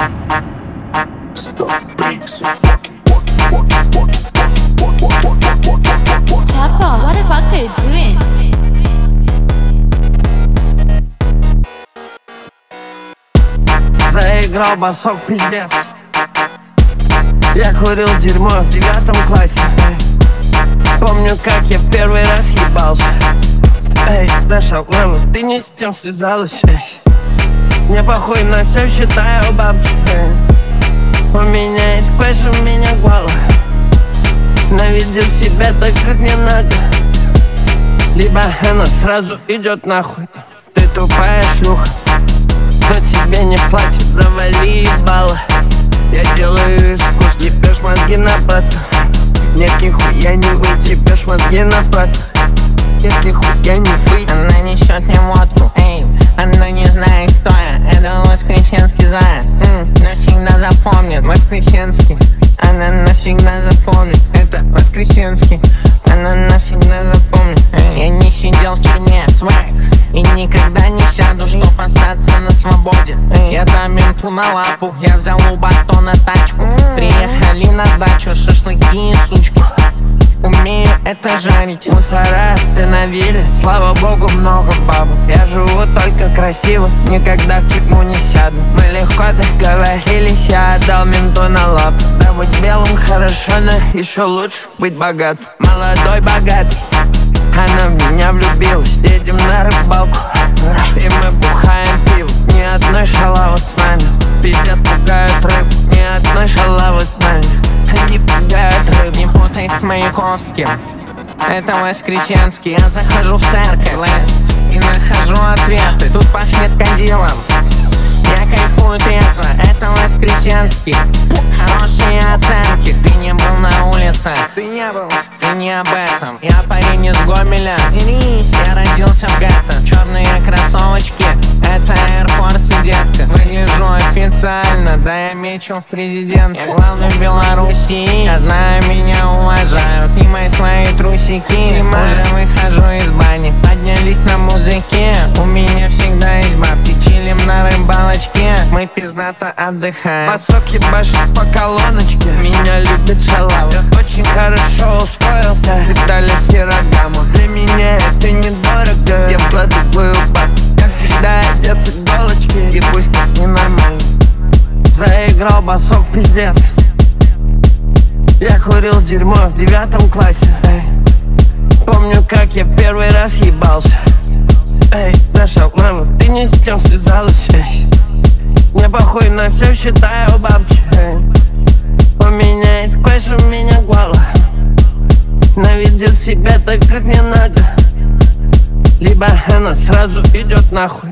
Chapo, what the fuck are you doing? Заиграл басок, пиздец. Я курил дерьмо в 9 классе. Помню, как я в первый раз ебался. Эй, Даша, мама, ты не с тем связалась. Мне похуй на все, считаю бабки. У меня есть кэш, у меня гвала. Но ведет себя так, как не надо. Либо она сразу идет нахуй. Ты тупая шлюха, кто тебе не платит, завали ебало. Я делаю искусство, ебешь мозги напрасно. Нет, нихуя не выйти, ебешь мозги напрасно. Нет, нихуя не выйти. Она несет мне водку, эй, она не знает, кто я. Это воскресенский заяц, навсегда запомнит Воскресенский. Она навсегда запомнит, это Воскресенский. Она навсегда запомнит. Я не сидел в тюрьме, свайк, и никогда не сяду, чтоб остаться на свободе. Я дам менту на лапу, я взял у батона тачку. Приехали на дачу, шашлыки и сучку. Умею это жарить. Мусора остановили, слава богу, много бабок. Я живу только красиво, никогда в тюрьму не сяду. Мы легко договорились, я отдал менту на лап. Да быть белым хорошо, но еще лучше быть богат. Молодой богатый, она в меня влюбилась. Едем на рыбалку, и мы бухаем пиво. Ни одной шалавы с нами, пиздят, пугают рыб. Ни одной шалавы с нами, они пугают рыб. Не путай с Маяковским, это Воскресенский. Я захожу в церковь и нахожу ответы. Тут пахнет кадилом, я кайфую трезво, это Воскресенский. Хорошие оценки, ты не был на улицах, ты не об этом. Я парень из Гомеля, я родился в гетто. Черные кроссовочки, это Air Force и детка. Выгляжу официально, да я мечу в президент. Я главный в Беларуси, я знаю, меня уважают. Снимай свои трусики, уже выхожу из бани. Поднялись на музыке, у меня всегда есть бабки. Чилим на рыбалочке, мы пиздато отдыхаем. Басок ебашит по колоночке, меня любит шалава. Я очень хорошо устроился, Виталий Феррагamo. Для меня это недорого, я вкладываю баб. Я всегда одет с иголочки, и пусть как ненормально. Заиграл басок, пиздец. Я курил дерьмо в 9 классе. Помню, как я в первый раз ебался. Эй, Даша, мама, ты не с тем связалась. Мне похуй на все, считаю бабки. У меня есть кэш, у меня гвала. Но ведет себя так, как не надо. Либо она сразу идет нахуй.